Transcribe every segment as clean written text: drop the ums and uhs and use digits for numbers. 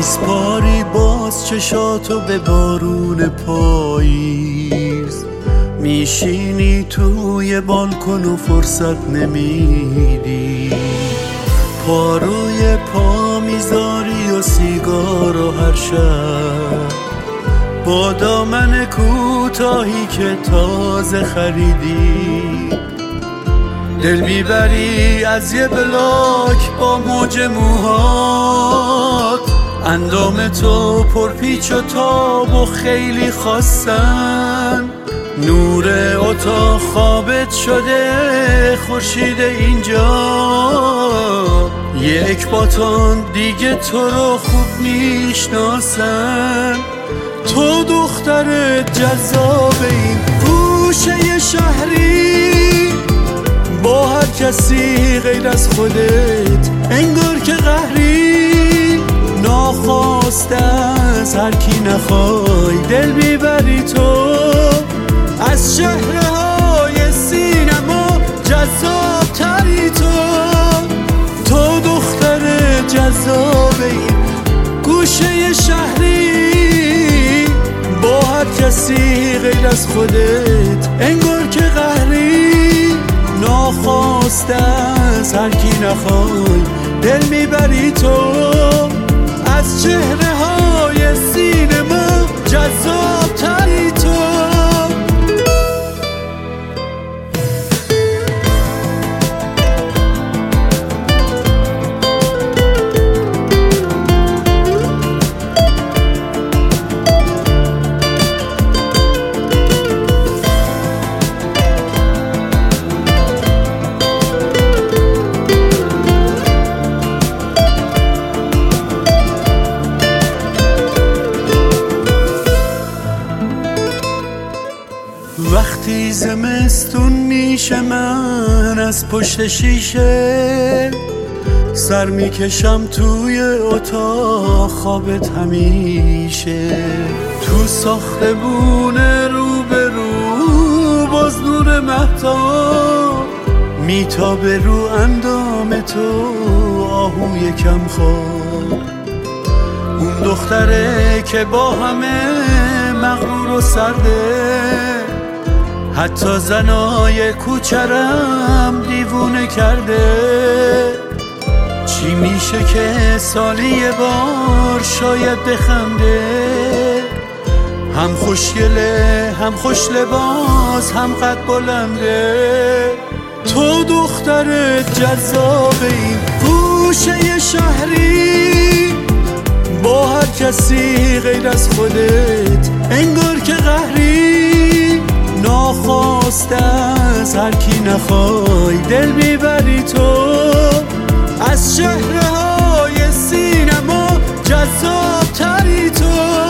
میسپاری باز چشاتو به بارون پاییز، میشینی توی بالکن و فرصت نمیدی، پا روی پا میذاری و سیگار و هر شب با دامن کوتاهی که تازه خریدی، دل میبری از یه بلاک با موج موهات، اندام تو پرپیچ و تاب و خیلی خواستن، نور اتاق خوابت شده خورشید اینجا، یک باتون دیگه تو رو خوب میشناسن، تو دختر جذاب این گوشه شهری، با هر کسی غیر از خودت انگار که قهری، ناخواسته از هر کی نخوای دل میبری تو، از چهره‌های سینما جذاب تری تو دختر جذاب این گوشه شهری، با هر کسی غیر از خودت انگار که قهری، ناخواسته از هر کی نخوای دل میبری تو، از چهره‌های سینما جذاب تری تو. وقتی زمستون میشه من از پشت شیشه سر میکشم توی اتاق خوابت همیشه، تو ساختمون روبرو باز نور مهتاب میتابه رو اندام تو آهوی کم خواب، اون دختره که با همه مغرور و سرده، حتی زنای کوچرم دیوونه کرده، چی میشه که سالی یه بار شاید بخنده، هم خوشگله هم خوش لباس هم قد بلنده، تو دختر جذاب این گوشه شهری، با هر کسی غیر از خودت انگار که قهری، ناخواسته از هر کی نخوای دل میبری تو، از چهره‌های سینما جذاب تری تو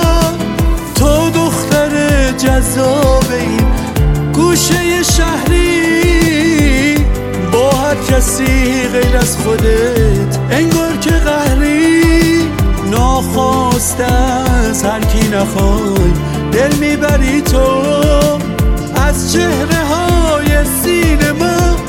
دختر جذاب این گوشه شهری، با هر کسی غیر از خودت انگار که قهری، ناخواسته از هر کی نخوای دل میبری تو، از چهره‌های سینما